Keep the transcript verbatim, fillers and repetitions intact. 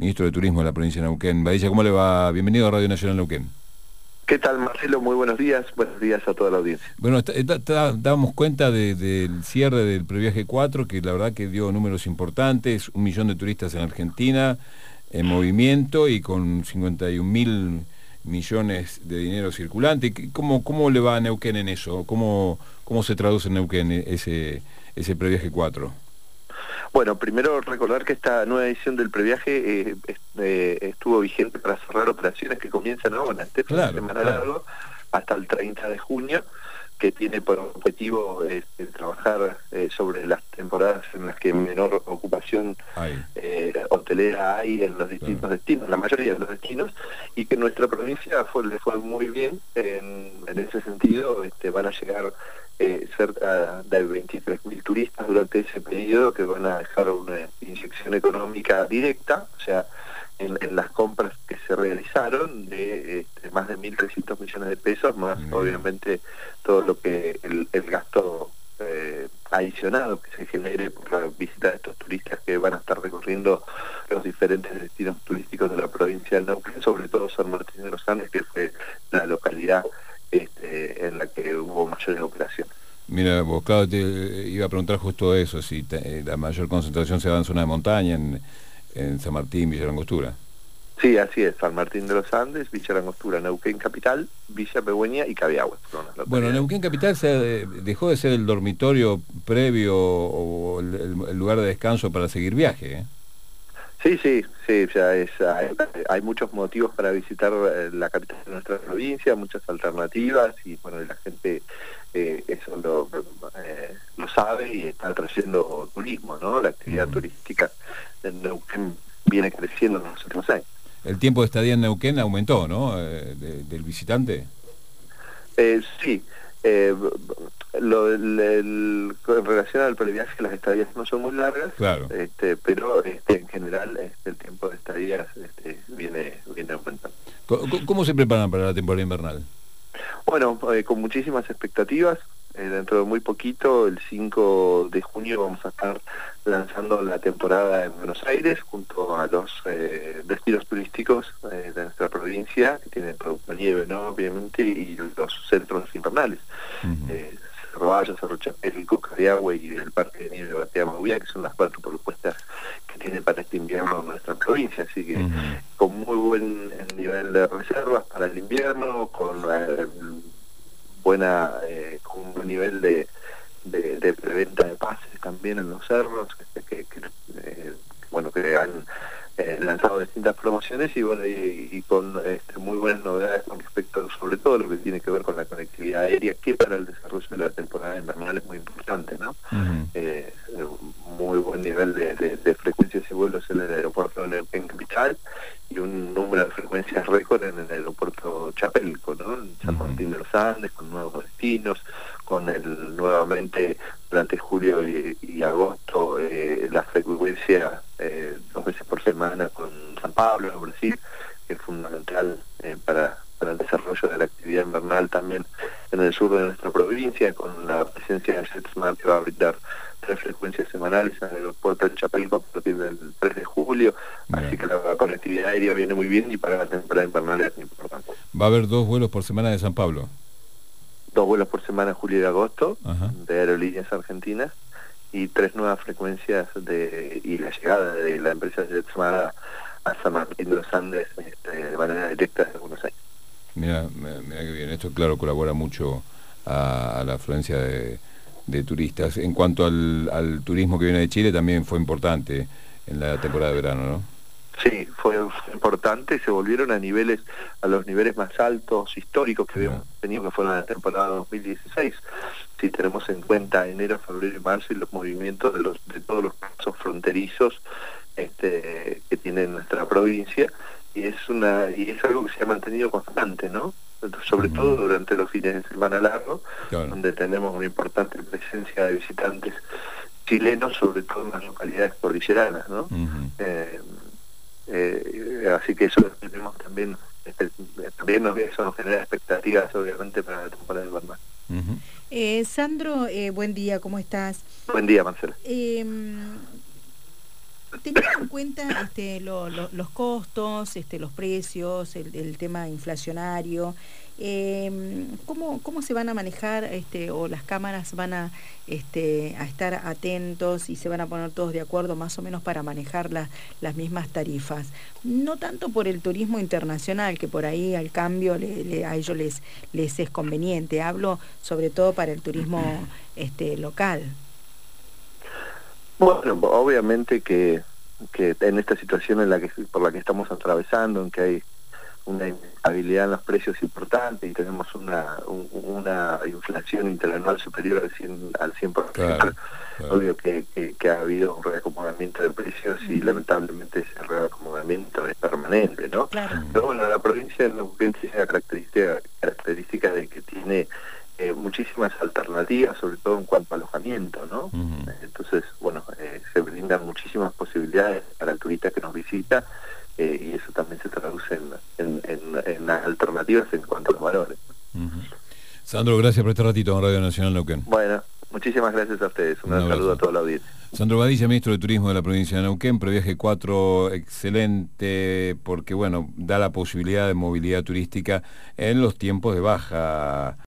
ministro de Turismo de la provincia de Neuquén. Badilla, ¿cómo le va? Bienvenido a Radio Nacional Neuquén. ¿Qué tal, Marcelo? Muy buenos días. Buenos días a toda la audiencia. Bueno, está, está, está, dábamos cuenta de, del cierre del Previaje cuatro, que la verdad que dio números importantes, un millón de turistas en Argentina, en movimiento y con cincuenta y un mil millones de dinero circulante. ¿Cómo, cómo le va a Neuquén en eso? ¿Cómo, cómo se traduce en Neuquén ese, ese Previaje cuatro? Bueno, primero recordar que esta nueva edición del Previaje eh, eh, estuvo vigente para cerrar operaciones que comienzan ahora, este fin de semana largo, hasta el treinta de junio, que tiene por objetivo eh, trabajar eh, sobre las temporadas en las que menor ocupación eh, hotelera hay en los distintos claro. destinos, la mayoría de los destinos, y que nuestra provincia fue, le fue muy bien en, en ese sentido. Este, van a llegar eh, cerca de veintitrés mil turistas durante ese periodo, que van a dejar una inyección económica directa, o sea, En, en las compras que se realizaron de este, más de mil trescientos millones de pesos, más mm. obviamente todo lo que el, el gasto eh, adicionado que se genere por la visita de estos turistas que van a estar recorriendo los diferentes destinos turísticos de la provincia de Neuquén, sobre todo San Martín de los Andes, que fue la localidad este, en la que hubo mayores operaciones. Mira, vos, claro, te iba a preguntar justo eso, si te, la mayor concentración se da en zona de montaña, en en San Martín, Villa Langostura. Sí, así es, San Martín de los Andes, Villa Langostura, Neuquén Capital, Villa Pegüeña y Cabiahue. Bueno, Neuquén Capital se dejó de ser el dormitorio previo o el, el lugar de descanso para seguir viaje, ¿eh? Sí, sí, sí, ya es, hay, hay muchos motivos para visitar la capital de nuestra provincia, muchas alternativas, y bueno, la gente eh, eso lo, eh, lo sabe y está trayendo turismo, ¿no? La actividad uh-huh. turística en Neuquén viene creciendo en los últimos años. El tiempo de estadía en Neuquén aumentó, ¿no? Eh, de, del visitante. Eh, sí. Eh, lo, el, el, en relación al previaje, las estadías no son muy largas, claro. este, pero este, en general este, el tiempo de estadías este, viene, viene aumentando. ¿Cómo, ¿Cómo se preparan para la temporada invernal? Bueno, eh, con muchísimas expectativas. Eh, dentro de muy poquito, el cinco de junio, vamos a estar lanzando la temporada en Buenos Aires junto a los eh, destinos turísticos eh, de nuestra provincia, que tienen producto nieve, ¿no? Obviamente, y los centros invernales. Uh-huh. eh, Cerro Bayo, Cerro Chapelco, Cabiahue y el Parque de Nieve de Batea Mauvia, que son las cuatro propuestas que tiene para este invierno nuestra provincia. Así que uh-huh. con muy buen nivel de reservas para el invierno, con eh, buena eh, con un buen nivel de, de, de preventa de pases también en los cerros, que, que, que eh, bueno, que han eh, lanzado distintas promociones y bueno y, y con este, muy buenas novedades con respecto sobre todo lo que tiene que ver con la conectividad aérea, que para el desarrollo de la temporada invernal es muy importante, ¿no? Uh-huh. eh, muy buen nivel de, de, de frecuencias y vuelos en el aeropuerto de Neuquén Capital y un número de frecuencias récord en el aeropuerto Chapelco, ¿no? En San Martín de los Andes, con nuevos destinos, con el nuevamente durante julio y, y agosto eh, la frecuencia eh, dos veces por semana con San Pablo, en Brasil, que es fundamental eh, para, para el desarrollo de la actividad invernal también en el sur de nuestra provincia, con la presencia de JetSmart, que va a brindar tres frecuencias semanales en el aeropuerto de Chapelco a partir del tres de julio, bien. Así que la, la conectividad aérea viene muy bien y para la temporada invernal es muy importante. ¿Va a haber dos vuelos por semana de San Pablo? Dos vuelos por semana en julio y agosto, ajá, de Aerolíneas Argentinas, y tres nuevas frecuencias de y la llegada de la empresa JetSmart a San Martín de los Andes este, de manera directa desde Buenos Aires. Mira, mira que bien, esto claro colabora mucho a, a la afluencia de, de turistas. En cuanto al, al turismo que viene de Chile, también fue importante en la temporada de verano, ¿no? Sí, fue, fue importante, se volvieron a niveles, a los niveles más altos históricos que habíamos tenido, que fueron la temporada dos mil dieciséis. Si tenemos en cuenta enero, febrero y marzo y los movimientos de los de todos los pasos fronterizos este, que tiene nuestra provincia, y es una y es algo que se ha mantenido constante, ¿no? Sobre uh-huh. todo durante los fines de semana largos, claro, donde tenemos una importante presencia de visitantes chilenos, sobre todo en las localidades cordilleranas, ¿no? Uh-huh. eh, Eh, así que eso tenemos también, este, también nos, eso nos genera expectativas obviamente para la temporada invernal. Uh-huh. eh, Sandro, eh, buen día, ¿cómo estás? Buen día, Marcela. Eh, teniendo en cuenta este, lo, lo, los costos, este, los precios, el, el tema inflacionario, eh, ¿cómo, ¿cómo se van a manejar este, o las cámaras van a, este, a estar atentos y se van a poner todos de acuerdo más o menos para manejar la, las mismas tarifas? No tanto por el turismo internacional, que por ahí al cambio le, le, a ellos les, les es conveniente, hablo sobre todo para el turismo este, local. Bueno, obviamente que, que en esta situación en la que por la que estamos atravesando, en que hay una inestabilidad en los precios importante y tenemos una un, una inflación interanual superior al cien al cien por ciento, claro, claro. Obvio que, que, que ha habido un reacomodamiento de precios y uh-huh. lamentablemente ese reacomodamiento es permanente, ¿no? Claro. Pero bueno, la provincia de Neuquén tiene la característica, característica de que tiene Eh, muchísimas alternativas, sobre todo en cuanto a alojamiento, ¿no? Uh-huh. Entonces, bueno, eh, se brindan muchísimas posibilidades para el turista que nos visita eh, y eso también se traduce en, en, en, en alternativas en cuanto a los valores. Uh-huh. Sandro, gracias por este ratito en Radio Nacional Neuquén. Bueno, muchísimas gracias a ustedes. Un, Un saludo a toda la audiencia. Sandro Badilla, ministro de Turismo de la provincia de Neuquén, Previaje cuatro excelente porque, bueno, da la posibilidad de movilidad turística en los tiempos de baja